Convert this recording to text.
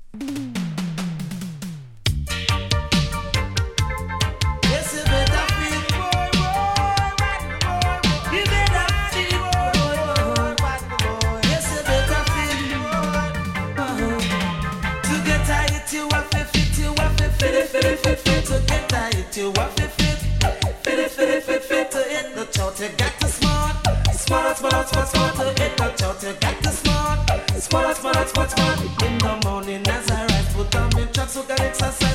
Yes, you better feel boy, boy. You better feel boy. Yes, you better feel boy. To get tight, you have to fit. You have to fit. To get tight, you have to fit. Fit. To hit the chart, you got to smart. To hit the chart, you got to smart. In the morning as I rise, put on my tracks, so got exercise.